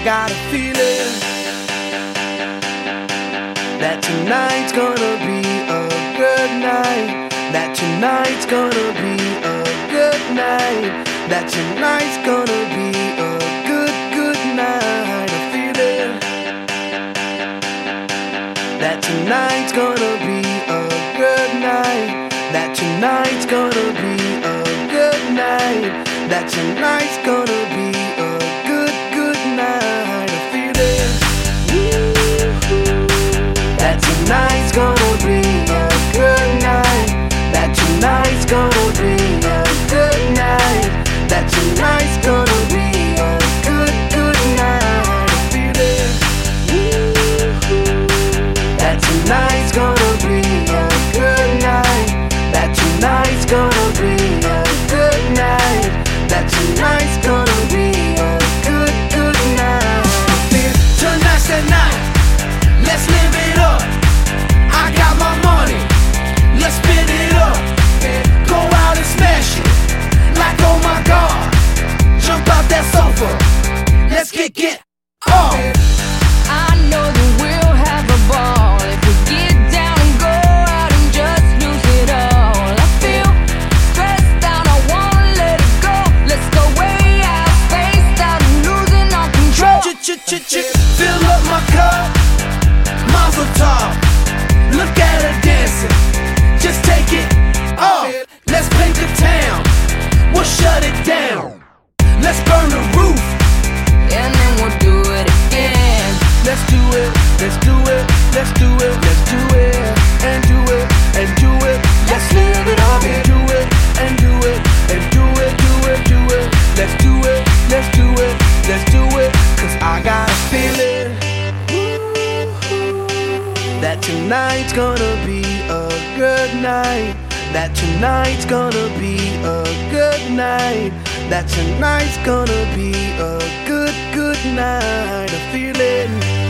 got a feeling that tonight's gonna be a good night. That tonight's gonna be a good night. That tonight's gonna be a good, good night. A feeling that tonight's gonna be a good night. That tonight's gonna be a good night. That tonight's gonna be a good, good night. A feeling that tonight's gonna be a good night. That tonight's gonna be a good night. That tonight's gonna be a good, good night. A feeling that tonight's gonna be a good night. That tonight's gonna be a good night. That tonight's gonna be a good, good night. Tonight's the night. Let's live it up. I got my money. Let's spin it up. Go out and smash it. Like oh my God. Jump out that sofa. Let's get off. I know that we'll have a ball if we get down and go out and just lose it all. I feel stressed out, I wanna let it go. Let's go way out, spaced out and losing all control. Fill up my cup, Mazel tov. Look at her dancing, just take it off. Let's paint the town, we'll shut it down. Let's burn the roof, And then we'll do it again. let's do it, let's do it, let's do it, let's do it, and do it, and do it. Let's live it up and do it, and do it, and do it, do it, do it. Let's do it, let's do it, let's do it. Cause I got a feeling that tonight's gonna be a good night. That tonight's gonna be a good night. That tonight's gonna be a good, good night. A feeling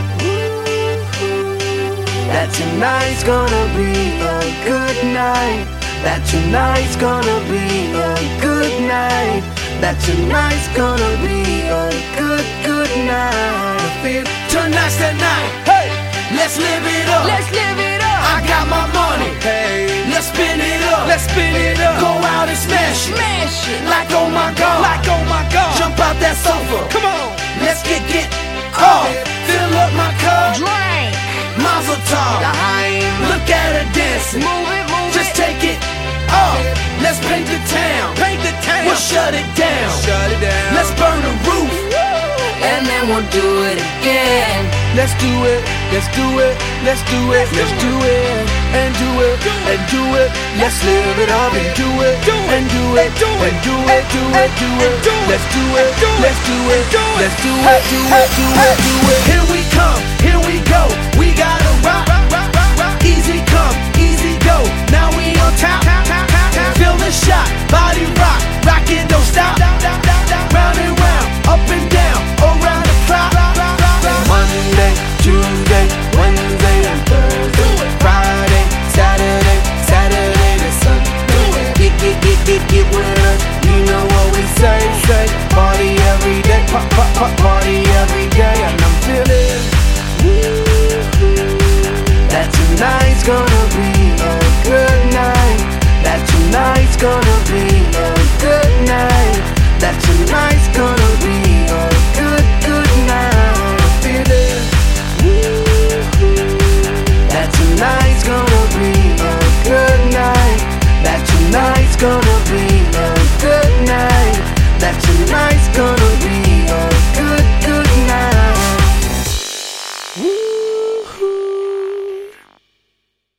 that tonight's gonna be a good night. That tonight's gonna be a good night. That tonight's gonna be a good, good night. I feel tonight's the night. Hey, let's live it up. Let's live it up. I got my money. Hey, let's spin it up. Let's spin it up. Go out and smash it. Smash it. Like oh my God. Like oh my God. Jump out that sofa. Come on. Let's get off. Fill up my cup. Drink. Mazel tov. Look at her dancing. Move it, move Just it. take it off. Let's paint the town. Paint the town. We'll shut it down. Shut it down. Let's burn the roof. And then we'll do it again. Let's do it, let's do it, let's do it, let's do it, and do it, and do it. Let's live it up and do it, and do it, and do it, do it, do it. Let's do it, let's do it, let's do it, do it, do it, do it. Here we come, here we go. We gotta rock, easy come, easy go. Now we on top, feel the shot, body rock, rockin' don't stop. Round and round, up and down, around the clock. Monday, Tuesday, Wednesday and Thursday, Friday, Saturday, Saturday to Sunday. Get with us, you know what we say. Party every day, pop, pop, pop,